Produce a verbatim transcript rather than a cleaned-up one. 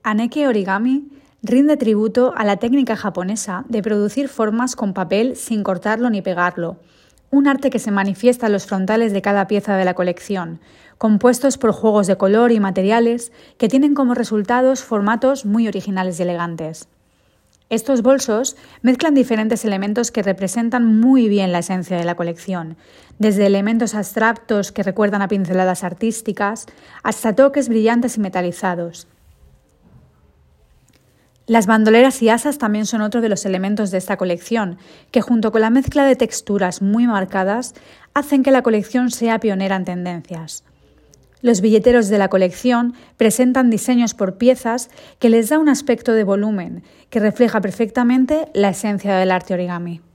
Anneke Origami rinde tributo a la técnica japonesa de producir formas con papel sin cortarlo ni pegarlo, un arte que se manifiesta en los frontales de cada pieza de la colección, compuestos por juegos de color y materiales que tienen como resultados formatos muy originales y elegantes. Estos bolsos mezclan diferentes elementos que representan muy bien la esencia de la colección, desde elementos abstractos que recuerdan a pinceladas artísticas hasta toques brillantes y metalizados. Las bandoleras y asas también son otro de los elementos de esta colección, que junto con la mezcla de texturas muy marcadas hacen que la colección sea pionera en tendencias. Los billeteros de la colección presentan diseños por piezas que les da un aspecto de volumen que refleja perfectamente la esencia del arte origami.